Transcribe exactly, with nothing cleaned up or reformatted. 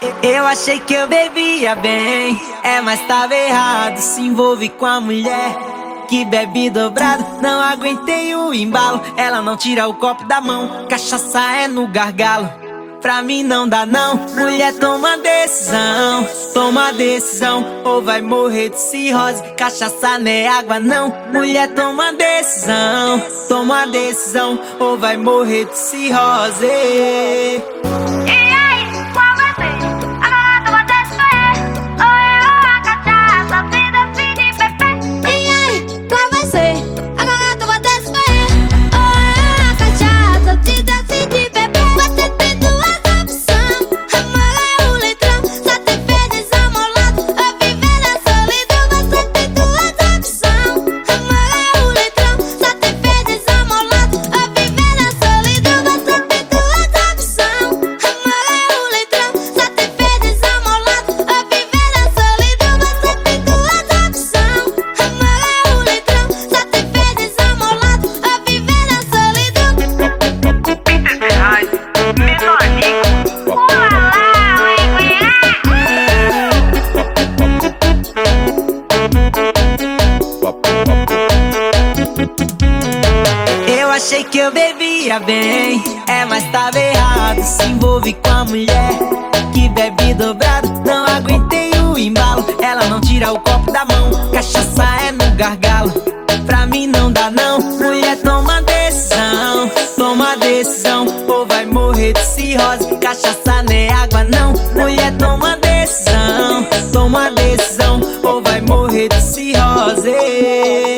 Eu achei que eu bebia bem, é, mas tava errado. Se envolve com a mulher que bebe dobrado. Não aguentei o embalo, ela não tira o copo da mão. Cachaça é no gargalo, pra mim não dá não. Mulher, toma decisão, toma decisão, ou vai morrer de cirrose. Cachaça não é água não. Mulher, toma decisão, toma decisão, ou vai morrer de cirrose. Eu achei que eu bebia bem, é, mas tava errado. Se envolve com a mulher que bebe dobrado. Não aguentei o embalo, ela não tira o copo da mão. Cachaça é no gargalo, pra mim não dá não. Mulher, toma decisão, toma decisão, ou vai morrer de cirrose. Cachaça não é água não. Mulher, toma decisão, toma decisão, ou vai morrer de cirrose.